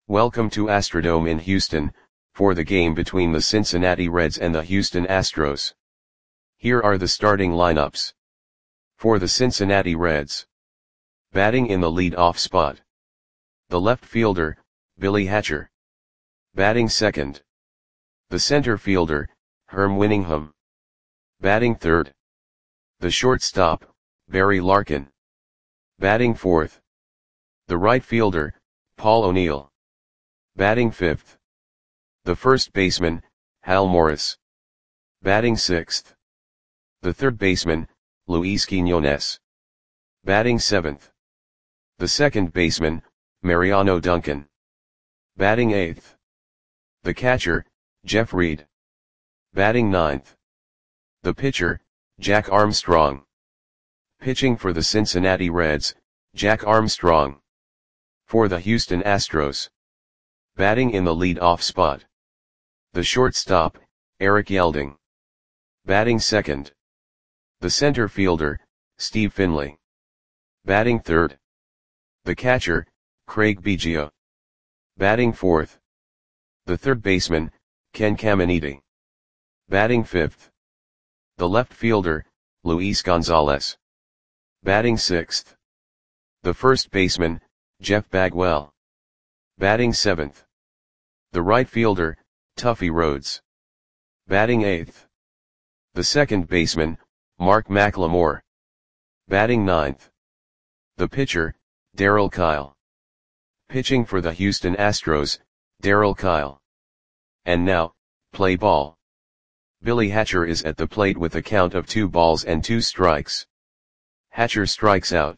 Welcome to Astrodome in Houston, for the game between the Cincinnati Reds and the Houston Astros. Here are the starting lineups. For the Cincinnati Reds. Batting in the lead-off spot. The left fielder, Billy Hatcher. Batting second. The center fielder, Herm Winningham. Batting third. The shortstop, Barry Larkin. Batting fourth. The right fielder, Paul O'Neill. Batting fifth. The first baseman, Hal Morris. Batting sixth. The third baseman, Luis Quiñones. Batting seventh. The second baseman, Mariano Duncan. Batting eighth. The catcher, Jeff Reed. Batting ninth. The pitcher, Jack Armstrong. Pitching for the Cincinnati Reds, Jack Armstrong. For the Houston Astros. Batting in the lead-off spot. The shortstop, Eric Yelding. Batting second. The center fielder, Steve Finley. Batting third. The catcher, Craig Biggio. Batting fourth. The third baseman, Ken Caminiti. Batting fifth. The left fielder, Luis Gonzalez. Batting sixth. The first baseman, Jeff Bagwell. Batting seventh. The right fielder, Tuffy Rhodes. Batting eighth. The second baseman, Mark McLemore. Batting ninth. The pitcher, Darryl Kile. Pitching for the Houston Astros, Darryl Kile. And now, play ball. Billy Hatcher is at the plate with a count of 2 balls and 2 strikes. Hatcher strikes out.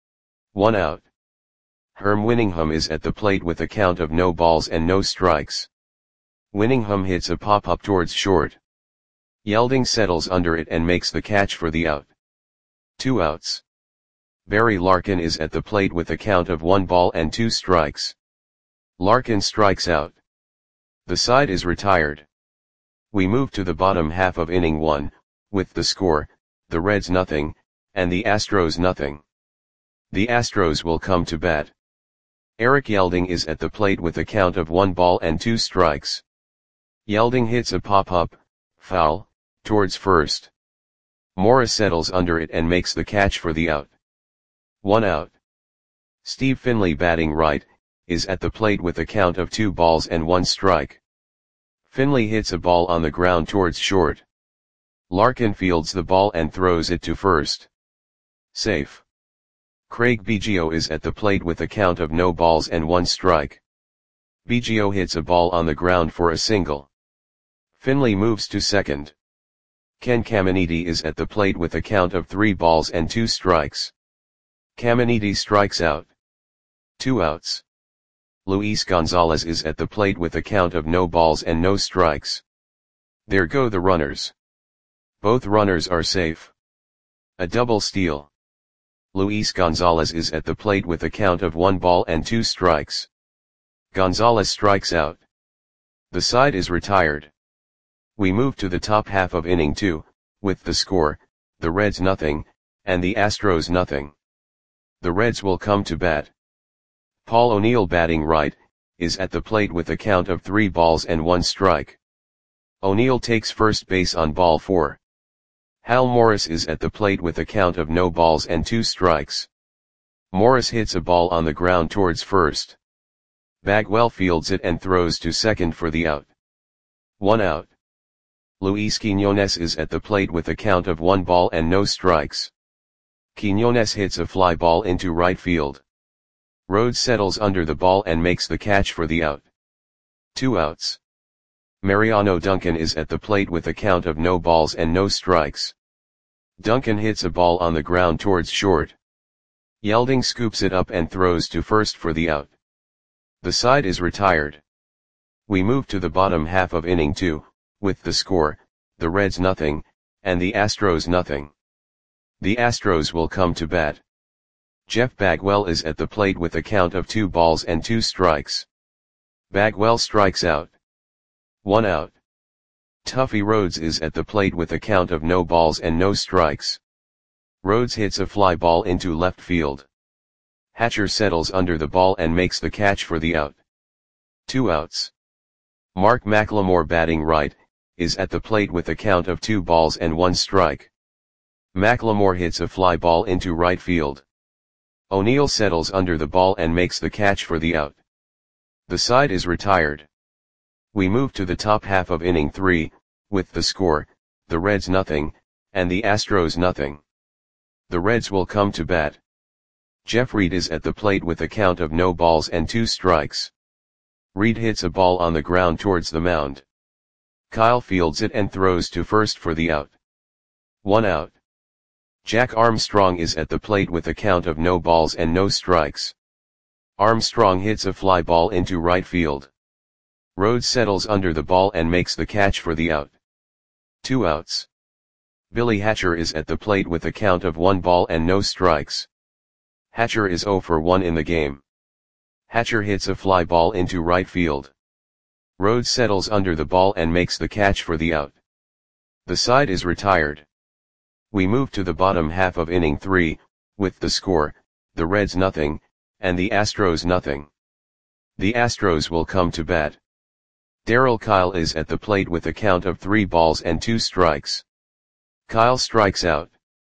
1 out. Herm Winningham is at the plate with a count of no balls and no strikes. Winningham hits a pop-up towards short. Yelding settles under it and makes the catch for the out. 2 outs. Barry Larkin is at the plate with a count of 1 ball and 2 strikes. Larkin strikes out. The side is retired. We move to the bottom half of inning 1, with the score, the Reds nothing, and the Astros nothing. The Astros will come to bat. Eric Yelding is at the plate with a count of 1 ball and 2 strikes. Yelding hits a pop-up, foul, towards first. Morris settles under it and makes the catch for the out. 1 out. Steve Finley, batting right, is at the plate with a count of 2 balls and 1 strike. Finley hits a ball on the ground towards short. Larkin fields the ball and throws it to first. Safe. Craig Biggio is at the plate with a count of no balls and 1 strike. Biggio hits a ball on the ground for a single. Finley moves to second. Ken Caminiti is at the plate with a count of 3 balls and 2 strikes. Caminiti strikes out. 2 outs. Luis Gonzalez is at the plate with a count of no balls and no strikes. There go the runners. Both runners are safe. A double steal. Luis Gonzalez is at the plate with a count of 1 ball and 2 strikes. Gonzalez strikes out. The side is retired. We move to the top half of inning 2, with the score, the Reds nothing, and the Astros nothing. The Reds will come to bat. Paul O'Neill, batting right, is at the plate with a count of 3 balls and 1 strike. O'Neill takes first base on ball 4. Hal Morris is at the plate with a count of no balls and 2 strikes. Morris hits a ball on the ground towards first. Bagwell fields it and throws to second for the out. 1 out. Luis Quiñones is at the plate with a count of 1 ball and no strikes. Quiñones hits a fly ball into right field. Rhodes settles under the ball and makes the catch for the out. 2 outs. Mariano Duncan is at the plate with a count of no balls and no strikes. Duncan hits a ball on the ground towards short. Yelding scoops it up and throws to first for the out. The side is retired. We move to the bottom half of inning 2, with the score, the Reds nothing, and the Astros nothing. The Astros will come to bat. Jeff Bagwell is at the plate with a count of 2 balls and 2 strikes. Bagwell strikes out. 1 out. Tuffy Rhodes is at the plate with a count of no balls and no strikes. Rhodes hits a fly ball into left field. Hatcher settles under the ball and makes the catch for the out. 2 outs. Mark McLemore batting right, is at the plate with a count of 2 balls and 1 strike. McLemore hits a fly ball into right field. O'Neill settles under the ball and makes the catch for the out. The side is retired. We move to the top half of inning 3, with the score, the Reds nothing, and the Astros nothing. The Reds will come to bat. Jeff Reed is at the plate with a count of no balls and 2 strikes. Reed hits a ball on the ground towards the mound. Kyle fields it and throws to first for the out. 1 out. Jack Armstrong is at the plate with a count of no balls and no strikes. Armstrong hits a fly ball into right field. Rhodes settles under the ball and makes the catch for the out. 2 outs. Billy Hatcher is at the plate with a count of 1 ball and no strikes. Hatcher is 0 for 1 in the game. Hatcher hits a fly ball into right field. Rhodes settles under the ball and makes the catch for the out. The side is retired. We move to the bottom half of inning 3, with the score, the Reds nothing, and the Astros nothing. The Astros will come to bat. Darryl Kile is at the plate with a count of 3 balls and 2 strikes. Kile strikes out.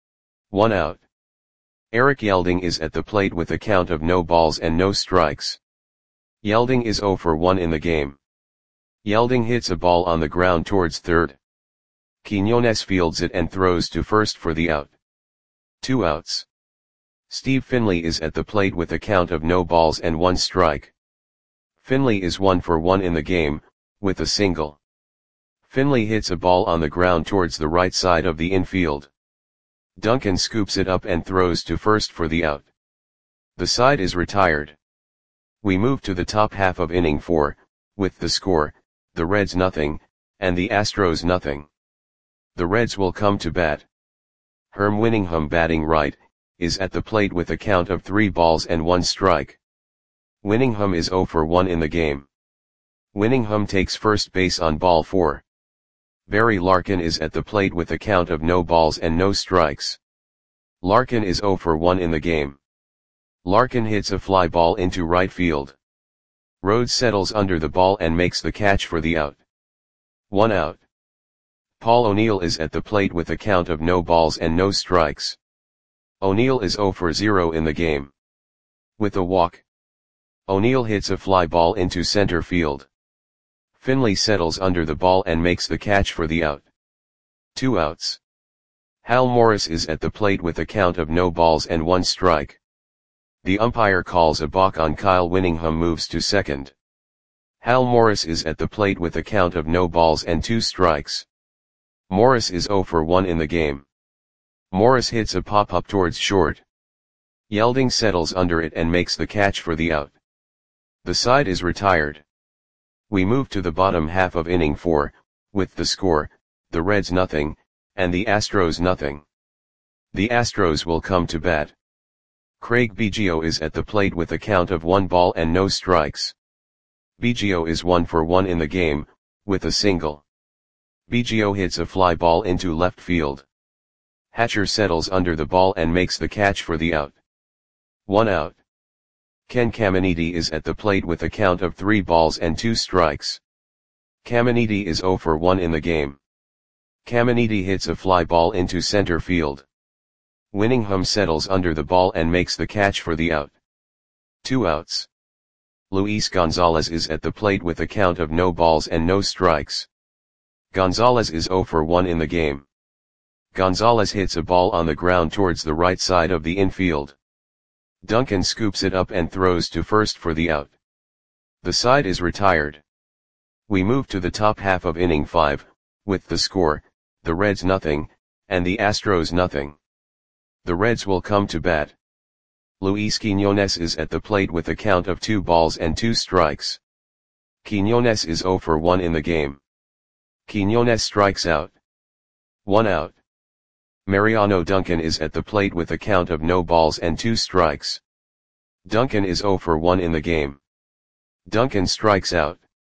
1 out. Eric Yelding is at the plate with a count of no balls and no strikes. Yelding is 0 for 1 in the game. Yelding hits a ball on the ground towards third. Quiñones fields it and throws to first for the out. 2 outs. Steve Finley is at the plate with a count of no balls and 1 strike. Finley is 1 for 1 in the game, with a single. Finley hits a ball on the ground towards the right side of the infield. Duncan scoops it up and throws to first for the out. The side is retired. We move to the top half of inning 4, with the score, the Reds nothing, and the Astros nothing. The Reds will come to bat. Herm Winningham batting right, is at the plate with a count of 3 balls and 1 strike. Winningham is 0 for 1 in the game. Winningham takes first base on ball 4. Barry Larkin is at the plate with a count of no balls and no strikes. Larkin is 0 for 1 in the game. Larkin hits a fly ball into right field. Rhodes settles under the ball and makes the catch for the out. 1 out. Paul O'Neill is at the plate with a count of no balls and no strikes. O'Neill is 0 for 0 in the game. With a walk. O'Neill hits a fly ball into center field. Finley settles under the ball and makes the catch for the out. 2 outs. Hal Morris is at the plate with a count of no balls and 1 strike. The umpire calls a balk on Kyle. Winningham moves to second. Hal Morris is at the plate with a count of no balls and 2 strikes. Morris is 0 for 1 in the game. Morris hits a pop-up towards short. Yelding settles under it and makes the catch for the out. The side is retired. We move to the bottom half of inning 4, with the score, the Reds nothing, and the Astros nothing. The Astros will come to bat. Craig Biggio is at the plate with a count of 1 ball and no strikes. Biggio is 1 for 1 in the game, with a single. Biggio hits a fly ball into left field. Hatcher settles under the ball and makes the catch for the out. 1 out. Ken Caminiti is at the plate with a count of 3 balls and 2 strikes. Caminiti is 0 for 1 in the game. Caminiti hits a fly ball into center field. Winningham settles under the ball and makes the catch for the out. 2 outs. Luis Gonzalez is at the plate with a count of no balls and no strikes. Gonzalez is 0 for 1 in the game. Gonzalez hits a ball on the ground towards the right side of the infield. Duncan scoops it up and throws to first for the out. The side is retired. We move to the top half of inning 5, with the score, the Reds nothing, and the Astros nothing. The Reds will come to bat. Luis Quiñones is at the plate with a count of 2 balls and 2 strikes. Quiñones is 0 for 1 in the game. Quiñones strikes out. 1 out. Mariano Duncan is at the plate with a count of no balls and 2 strikes. Duncan is 0 for 1 in the game. Duncan strikes out.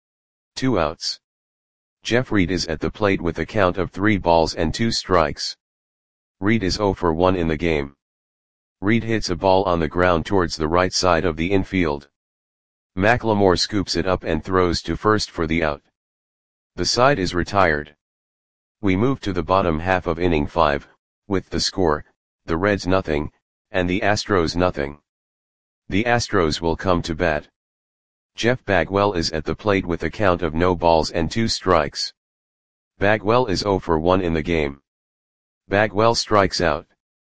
2 outs. Jeff Reed is at the plate with a count of 3 balls and 2 strikes. Reed is 0 for 1 in the game. Reed hits a ball on the ground towards the right side of the infield. McLemore scoops it up and throws to first for the out. The side is retired. We move to the bottom half of inning 5, with the score, the Reds nothing, and the Astros nothing. The Astros will come to bat. Jeff Bagwell is at the plate with a count of no balls and 2 strikes. Bagwell is 0 for 1 in the game. Bagwell strikes out.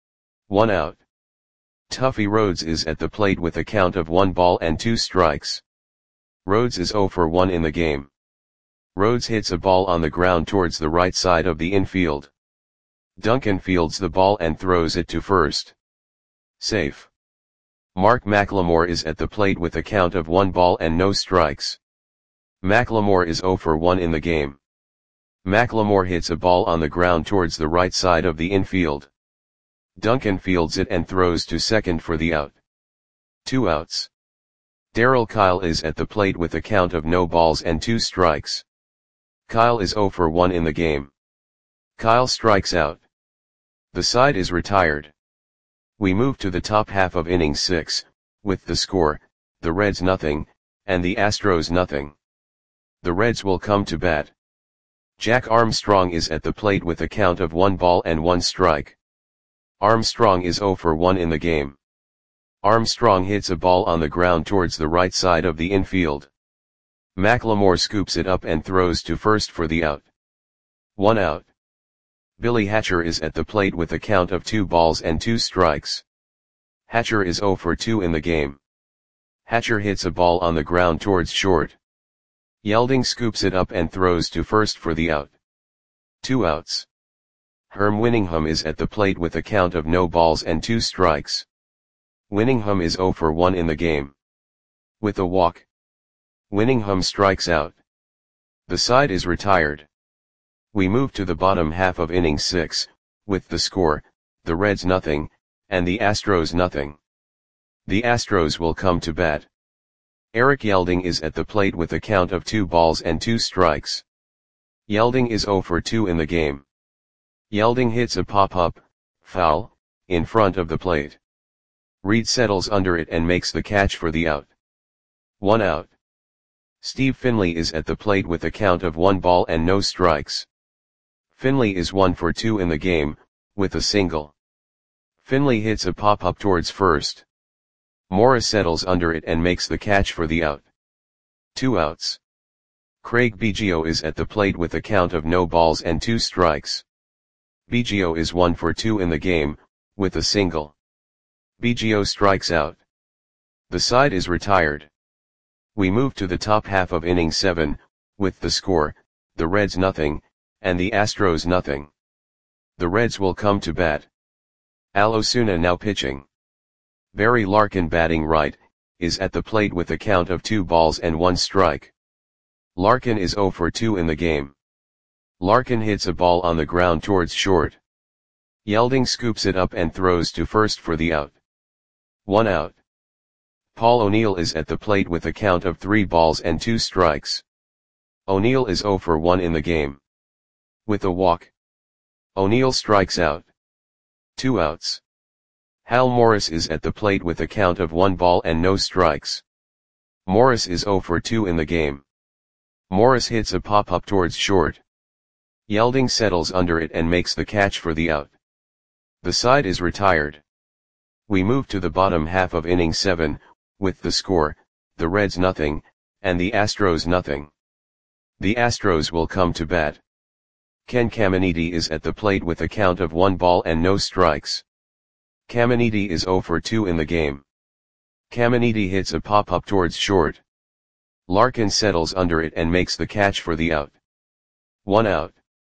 1 out. Tuffy Rhodes is at the plate with a count of 1 ball and 2 strikes. Rhodes is 0 for 1 in the game. Rhodes hits a ball on the ground towards the right side of the infield. Duncan fields the ball and throws it to first. Safe. Mark McLemore is at the plate with a count of 1 ball and no strikes. McLemore is 0 for 1 in the game. McLemore hits a ball on the ground towards the right side of the infield. Duncan fields it and throws to second for the out. 2 outs. Darryl Kile is at the plate with a count of no balls and 2 strikes. Kile is 0 for 1 in the game. Kile strikes out. The side is retired. We move to the top half of inning 6, with the score, the Reds nothing, and the Astros nothing. The Reds will come to bat. Jack Armstrong is at the plate with a count of 1 ball and 1 strike. Armstrong is 0 for 1 in the game. Armstrong hits a ball on the ground towards the right side of the infield. McLemore scoops it up and throws to first for the out. 1 out. Billy Hatcher is at the plate with a count of 2 balls and 2 strikes. Hatcher is 0 for 2 in the game. Hatcher hits a ball on the ground towards short. Yelding scoops it up and throws to first for the out. 2 outs. Herm Winningham is at the plate with a count of no balls and 2 strikes. Winningham is 0 for 1 in the game. With a walk, Winningham strikes out. The side is retired. We move to the bottom half of inning 6, with the score, the Reds nothing, and the Astros nothing. The Astros will come to bat. Eric Yelding is at the plate with a count of 2 balls and 2 strikes. Yelding is 0 for 2 in the game. Yelding hits a pop-up, foul, in front of the plate. Reed settles under it and makes the catch for the out. 1 out. Steve Finley is at the plate with a count of 1 ball and no strikes. Finley is 1 for 2 in the game, with a single. Finley hits a pop-up towards first. Morris settles under it and makes the catch for the out. 2 outs. Craig Biggio is at the plate with a count of no balls and 2 strikes. Biggio is 1 for 2 in the game, with a single. Biggio strikes out. The side is retired. We move to the top half of inning 7, with the score, the Reds nothing, and the Astros nothing. The Reds will come to bat. Al Osuna now pitching. Barry Larkin batting right, is at the plate with a count of 2 balls and 1 strike. Larkin is 0 for 2 in the game. Larkin hits a ball on the ground towards short. Yelding scoops it up and throws to first for the out. 1 out. Paul O'Neill is at the plate with a count of 3 balls and 2 strikes. O'Neill is 0 for 1 in the game. With a walk, O'Neill strikes out. 2 outs. Hal Morris is at the plate with a count of 1 ball and no strikes. Morris is 0 for 2 in the game. Morris hits a pop-up towards short. Yelding settles under it and makes the catch for the out. The side is retired. We move to the bottom half of inning 7, with the score, the Reds nothing, and the Astros nothing. The Astros will come to bat. Ken Caminiti is at the plate with a count of 1 ball and no strikes. Caminiti is 0 for 2 in the game. Caminiti hits a pop-up towards short. Larkin settles under it and makes the catch for the out. 1 out.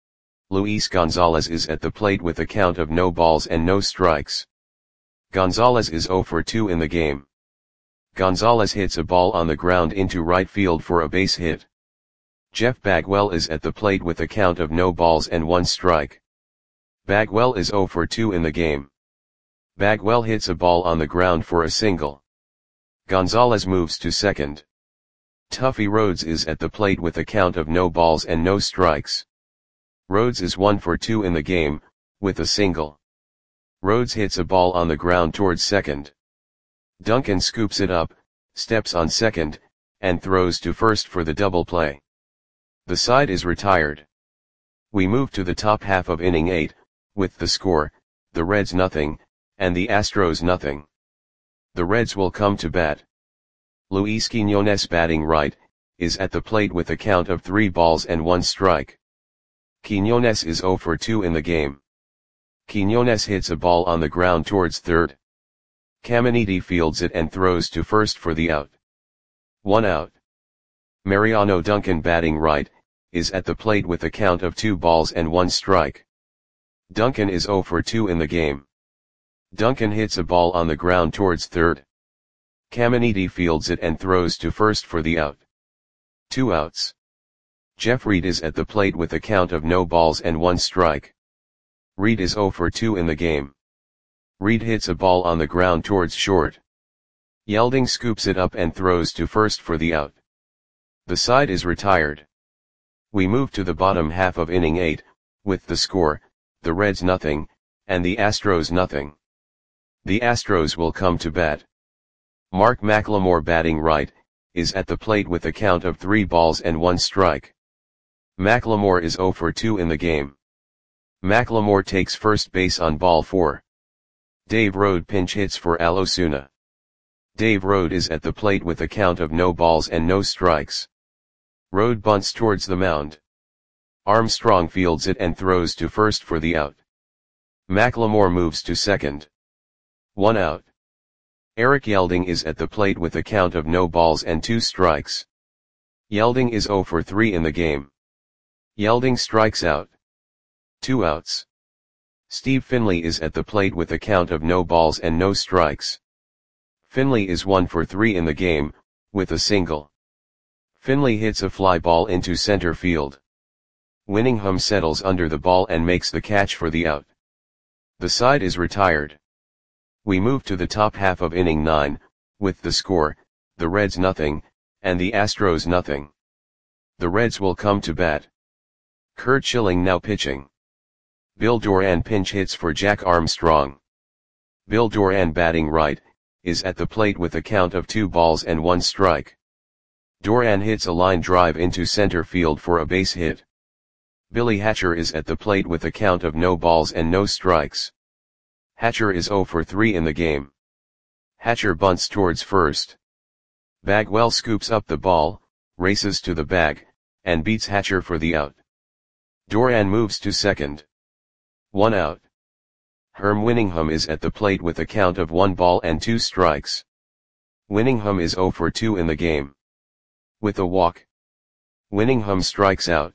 Luis Gonzalez is at the plate with a count of no balls and no strikes. Gonzalez is 0 for 2 in the game. Gonzalez hits a ball on the ground into right field for a base hit. Jeff Bagwell is at the plate with a count of no balls and 1 strike. Bagwell is 0 for 2 in the game. Bagwell hits a ball on the ground for a single. Gonzalez moves to second. Tuffy Rhodes is at the plate with a count of no balls and no strikes. Rhodes is 1 for 2 in the game, with a single. Rhodes hits a ball on the ground towards second. Duncan scoops it up, steps on second, and throws to first for the double play. The side is retired. We move to the top half of inning 8, with the score, the Reds nothing, and the Astros nothing. The Reds will come to bat. Luis Quiñones, batting right, is at the plate with a count of 3 balls and 1 strike. Quiñones is 0 for 2 in the game. Quiñones hits a ball on the ground towards third. Caminiti fields it and throws to first for the out. 1 out. Mariano Duncan, batting right, is at the plate with a count of 2 balls and 1 strike. Duncan is 0 for 2 in the game. Duncan hits a ball on the ground towards third. Caminiti fields it and throws to first for the out. 2 outs. Jeff Reed is at the plate with a count of no balls and 1 strike. Reed is 0 for 2 in the game. Reed hits a ball on the ground towards short. Yelding scoops it up and throws to first for the out. The side is retired. We move to the bottom half of inning 8, with the score, the Reds nothing, and the Astros nothing. The Astros will come to bat. Mark McLemore, batting right, is at the plate with a count of 3 balls and 1 strike. McLemore is 0 for 2 in the game. McLemore takes first base on ball 4. Dave Rode pinch hits for Al Osuna. Dave Rode is at the plate with a count of no balls and no strikes. Rode bunts towards the mound. Armstrong fields it and throws to first for the out. McLemore moves to second. 1 out. Eric Yelding is at the plate with a count of no balls and 2 strikes. Yelding is 0 for 3 in the game. Yelding strikes out. 2 outs. Steve Finley is at the plate with a count of no balls and no strikes. Finley is 1 for 3 in the game, with a single. Finley hits a fly ball into center field. Winningham settles under the ball and makes the catch for the out. The side is retired. We move to the top half of inning 9, with the score, the Reds nothing, and the Astros nothing. The Reds will come to bat. Curt Schilling now pitching. Bill Doran pinch hits for Jack Armstrong. Bill Doran, batting right, is at the plate with a count of 2 balls and 1 strike. Doran hits a line drive into center field for a base hit. Billy Hatcher is at the plate with a count of no balls and no strikes. Hatcher is 0 for 3 in the game. Hatcher bunts towards first. Bagwell scoops up the ball, races to the bag, and beats Hatcher for the out. Doran moves to second. 1 out. Herm Winningham is at the plate with a count of 1 ball and 2 strikes. Winningham is 0 for 2 in the game. With a walk, Winningham strikes out.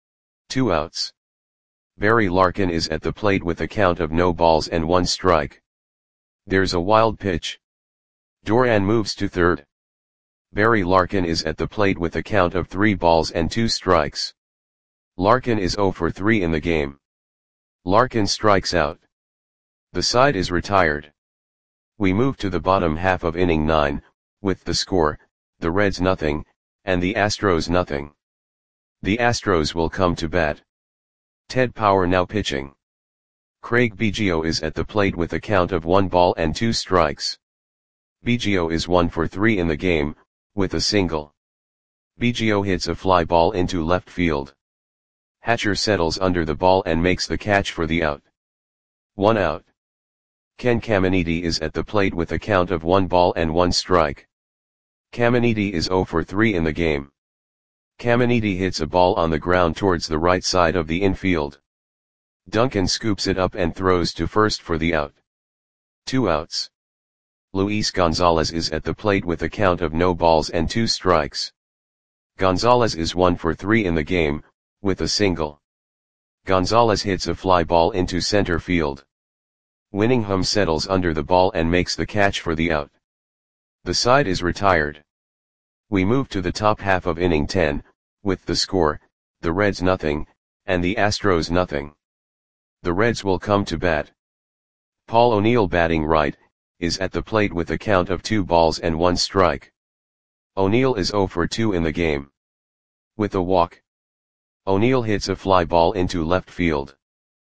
2 outs. Barry Larkin is at the plate with a count of no balls and 1 strike. There's a wild pitch. Doran moves to third. Barry Larkin is at the plate with a count of 3 balls and 2 strikes. Larkin is 0 for 3 in the game. Larkin strikes out. The side is retired. We move to the bottom half of inning 9, with the score, the Reds nothing, and the Astros nothing. The Astros will come to bat. Ted Power now pitching. Craig Biggio is at the plate with a count of 1 ball and 2 strikes. Biggio is 1 for 3 in the game, with a single. Biggio hits a fly ball into left field. Hatcher settles under the ball and makes the catch for the out. 1 out. Ken Caminiti is at the plate with a count of 1 ball and 1 strike. Caminiti is 0 for 3 in the game. Caminiti hits a ball on the ground towards the right side of the infield. Duncan scoops it up and throws to first for the out. 2 outs. Luis Gonzalez is at the plate with a count of no balls and 2 strikes. Gonzalez is 1 for 3 in the game, with a single. Gonzalez hits a fly ball into center field. Winningham settles under the ball and makes the catch for the out. The side is retired. We move to the top half of inning 10, with the score, the Reds nothing, and the Astros nothing. The Reds will come to bat. Paul O'Neill, batting right, is at the plate with a count of 2 balls and 1 strike. O'Neill is 0 for 2 in the game. With a walk, O'Neill hits a fly ball into left field.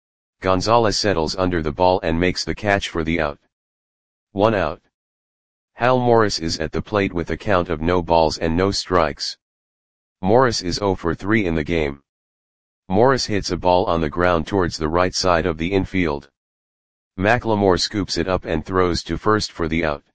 Gonzalez settles under the ball and makes the catch for the out. 1 out. Hal Morris is at the plate with a count of no balls and no strikes. Morris is 0 for 3 in the game. Morris hits a ball on the ground towards the right side of the infield. McLemore scoops it up and throws to first for the out.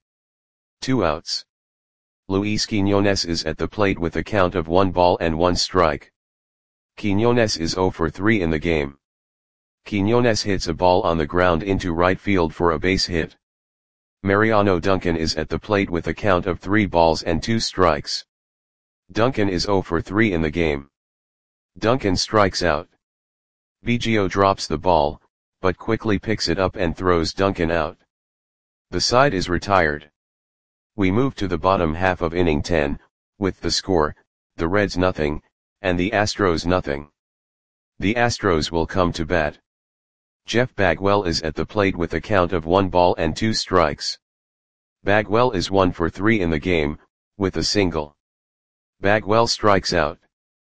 2 outs. Luis Quiñones is at the plate with a count of 1 ball and 1 strike. Quiñones is 0 for 3 in the game. Quiñones hits a ball on the ground into right field for a base hit. Mariano Duncan is at the plate with a count of 3 balls and 2 strikes. Duncan is 0 for 3 in the game. Duncan strikes out. Biggio drops the ball, but quickly picks it up and throws Duncan out. The side is retired. We move to the bottom half of inning 10, with the score, the Reds nothing, and the Astros nothing. The Astros will come to bat. Jeff Bagwell is at the plate with a count of 1 ball and 2 strikes. Bagwell is 1 for 3 in the game, with a single. Bagwell strikes out.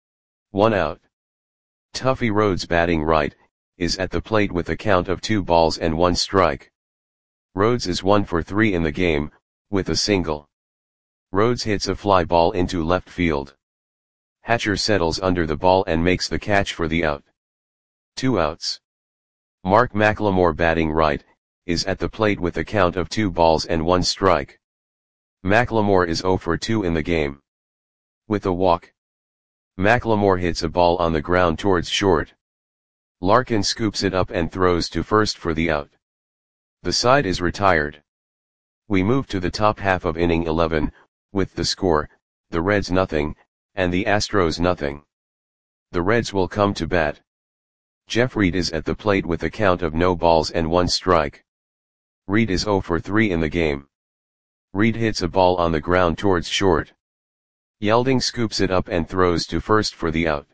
1 out. Tuffy Rhodes, batting right, is at the plate with a count of 2 balls and 1 strike. Rhodes is 1 for 3 in the game, with a single. Rhodes hits a fly ball into left field. Hatcher settles under the ball and makes the catch for the out. 2 outs. Mark McLemore, batting right, is at the plate with a count of 2 balls and 1 strike. McLemore is 0 for 2 in the game. With a walk. McLemore hits a ball on the ground towards short. Larkin scoops it up and throws to first for the out. The side is retired. We move to the top half of inning 11, with the score, the Reds nothing, and the Astros nothing. The Reds will come to bat. Jeff Reed is at the plate with a count of no balls and 1 strike. Reed is 0 for 3 in the game. Reed hits a ball on the ground towards short. Yelding scoops it up and throws to first for the out.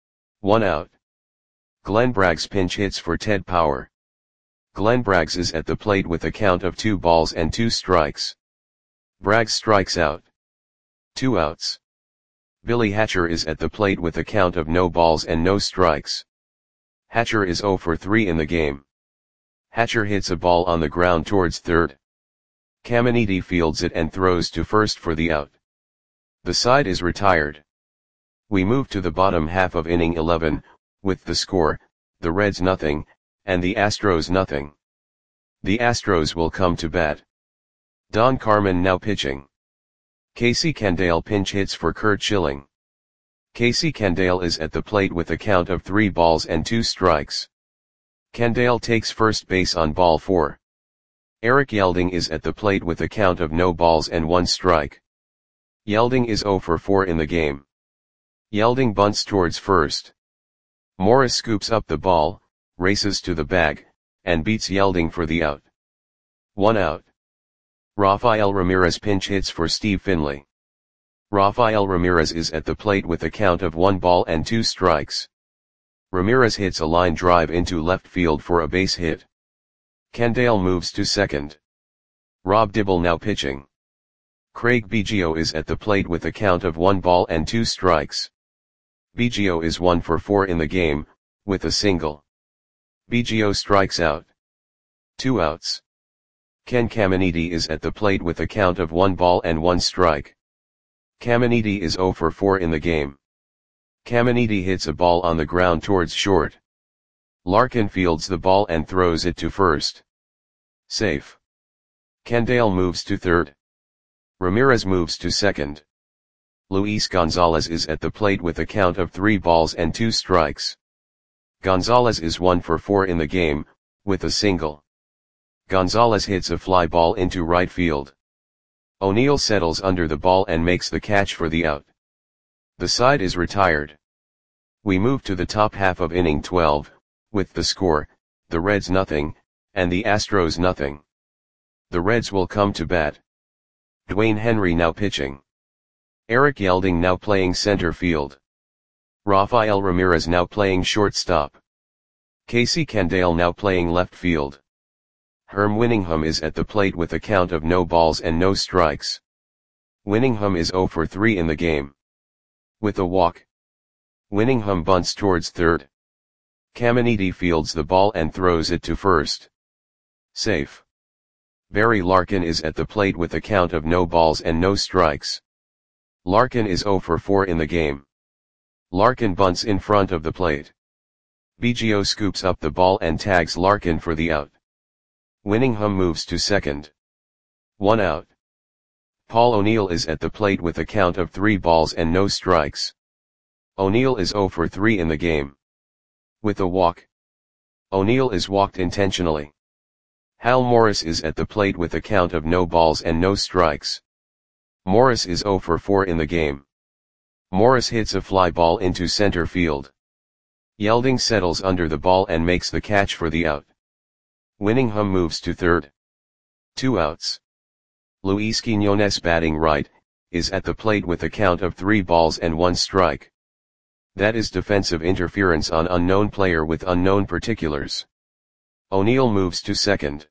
1 out. Glenn Braggs pinch hits for Ted Power. Glenn Braggs is at the plate with a count of 2 balls and 2 strikes. Braggs strikes out. 2 outs. Billy Hatcher is at the plate with a count of no balls and no strikes. Hatcher is 0 for 3 in the game. Hatcher hits a ball on the ground towards third. Caminiti fields it and throws to first for the out. The side is retired. We move to the bottom half of inning 11, with the score, the Reds nothing, and the Astros nothing. The Astros will come to bat. Don Carmen now pitching. Casey Candale pinch hits for Curt Schilling. Casey Candale is at the plate with a count of 3 balls and 2 strikes. Candale takes first base on ball 4. Eric Yelding is at the plate with a count of no balls and 1 strike. Yelding is 0 for 4 in the game. Yelding bunts towards first. Morris scoops up the ball, races to the bag, and beats Yelding for the out. 1 out. Rafael Ramirez pinch hits for Steve Finley. Rafael Ramirez is at the plate with a count of 1 ball and 2 strikes. Ramirez hits a line drive into left field for a base hit. Candale moves to second. Rob Dibble now pitching. Craig Biggio is at the plate with a count of 1 ball and 2 strikes. Biggio is 1 for 4 in the game, with a single. Biggio strikes out. 2 outs. Ken Caminiti is at the plate with a count of 1 ball and 1 strike. Caminiti is 0 for 4 in the game. Caminiti hits a ball on the ground towards short. Larkin fields the ball and throws it to first. Safe. Candale moves to third. Ramirez moves to second. Luis Gonzalez is at the plate with a count of 3 balls and 2 strikes. Gonzalez is 1 for 4 in the game, with a single. Gonzalez hits a fly ball into right field. O'Neill settles under the ball and makes the catch for the out. The side is retired. We move to the top half of inning 12, with the score, the Reds nothing, and the Astros nothing. The Reds will come to bat. Dwayne Henry now pitching. Eric Yelding now playing center field. Rafael Ramirez now playing shortstop. Casey Candale now playing left field. Herm Winningham is at the plate with a count of no balls and no strikes. Winningham is 0 for 3 in the game. With a walk. Winningham bunts towards third. Caminiti fields the ball and throws it to first. Safe. Barry Larkin is at the plate with a count of no balls and no strikes. Larkin is 0 for 4 in the game. Larkin bunts in front of the plate. Biggio scoops up the ball and tags Larkin for the out. Winningham moves to second. 1 out. Paul O'Neill is at the plate with a count of 3 balls and no strikes. O'Neill is 0 for 3 in the game. With a walk. O'Neill is walked intentionally. Hal Morris is at the plate with a count of no balls and no strikes. Morris is 0 for 4 in the game. Morris hits a fly ball into center field. Yelding settles under the ball and makes the catch for the out. Winningham moves to third. 2 outs. Luis Quiñones, batting right, is at the plate with a count of 3 balls and 1 strike. That is defensive interference on unknown player with unknown particulars. O'Neill moves to second.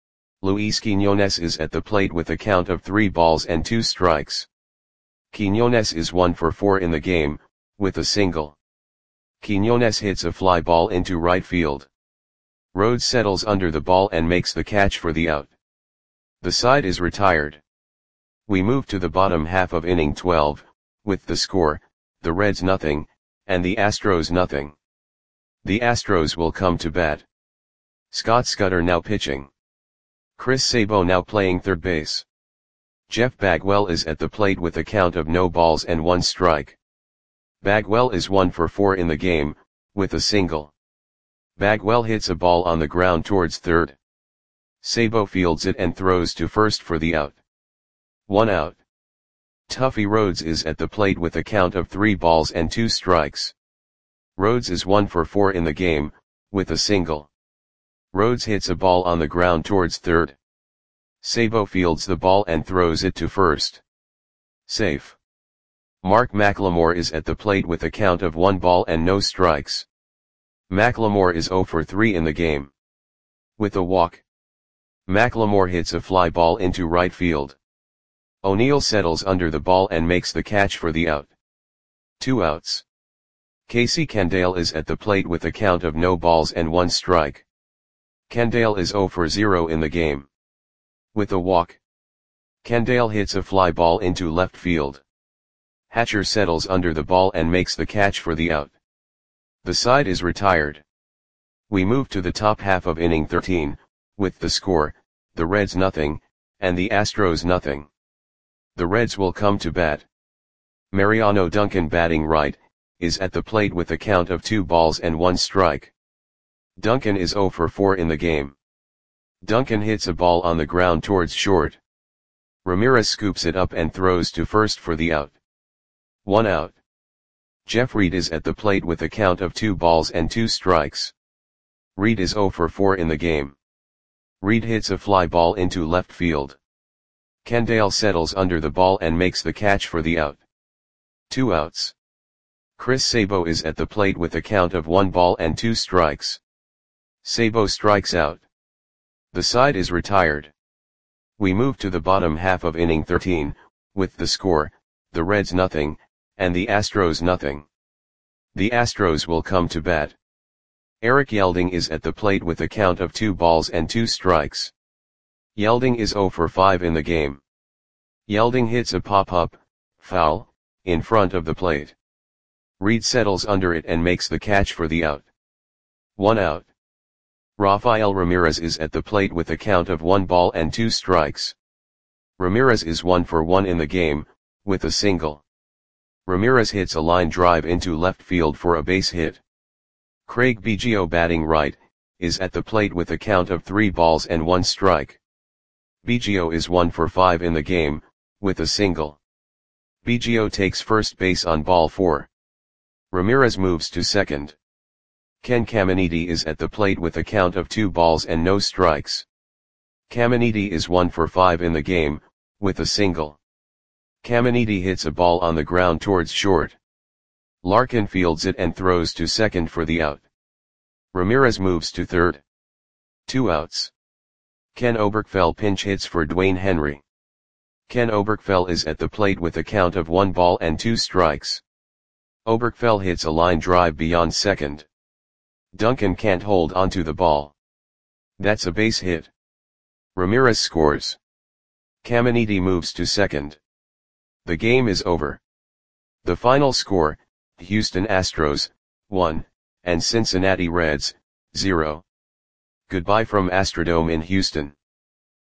Luis Quiñones is at the plate with a count of 3 balls and 2 strikes. Quiñones is 1 for 4 in the game, with a single. Quiñones hits a fly ball into right field. Rhodes settles under the ball and makes the catch for the out. The side is retired. We move to the bottom half of inning 12, with the score, the Reds nothing, and the Astros nothing. The Astros will come to bat. Scott Scudder now pitching. Chris Sabo now playing third base. Jeff Bagwell is at the plate with a count of no balls and 1 strike. Bagwell is 1 for 4 in the game, with a single. Bagwell hits a ball on the ground towards third. Sabo fields it and throws to first for the out. 1 out. Tuffy Rhodes is at the plate with a count of 3 balls and 2 strikes. Rhodes is 1 for 4 in the game, with a single. Rhodes hits a ball on the ground towards third. Sabo fields the ball and throws it to first. Safe. Mark McLemore is at the plate with a count of 1 ball and no strikes. McLemore is 0 for 3 in the game. With a walk. McLemore hits a fly ball into right field. O'Neill settles under the ball and makes the catch for the out. 2 outs. Casey Candale is at the plate with a count of no balls and 1 strike. Candale is 0 for 0 in the game. With a walk. Candale hits a fly ball into left field. Hatcher settles under the ball and makes the catch for the out. The side is retired. We move to the top half of inning 13, with the score, the Reds nothing, and the Astros nothing. The Reds will come to bat. Mariano Duncan, batting right, is at the plate with a count of 2 balls and 1 strike. Duncan is 0 for 4 in the game. Duncan hits a ball on the ground towards short. Ramirez scoops it up and throws to first for the out. 1 out. Jeff Reed is at the plate with a count of 2 balls and 2 strikes. Reed is 0 for 4 in the game. Reed hits a fly ball into left field. Candale settles under the ball and makes the catch for the out. 2 outs. Chris Sabo is at the plate with a count of 1 ball and 2 strikes. Sabo strikes out. The side is retired. We move to the bottom half of inning 13, with the score, the Reds nothing, and the Astros nothing. The Astros will come to bat. Eric Yelding is at the plate with a count of 2 balls and 2 strikes. Yelding is 0 for 5 in the game. Yelding hits a pop-up, foul, in front of the plate. Reed settles under it and makes the catch for the out. 1 out. Rafael Ramirez is at the plate with a count of 1 ball and 2 strikes. Ramirez is 1 for 1 in the game, with a single. Ramirez hits a line drive into left field for a base hit. Craig Biggio, batting right, is at the plate with a count of 3 balls and 1 strike. Biggio is 1 for 5 in the game, with a single. Biggio takes first base on ball 4. Ramirez moves to second. Ken Caminiti is at the plate with a count of 2 balls and no strikes. Caminiti is 1 for 5 in the game, with a single. Caminiti hits a ball on the ground towards short. Larkin fields it and throws to second for the out. Ramirez moves to third. 2 outs. Ken Oberkfell pinch hits for Dwayne Henry. Ken Oberkfell is at the plate with a count of 1 ball and 2 strikes. Oberkfell hits a line drive beyond second. Duncan can't hold onto the ball. That's a base hit. Ramirez scores. Caminiti moves to second. The game is over. The final score, Houston Astros, 1, and Cincinnati Reds, 0. Goodbye from Astrodome in Houston.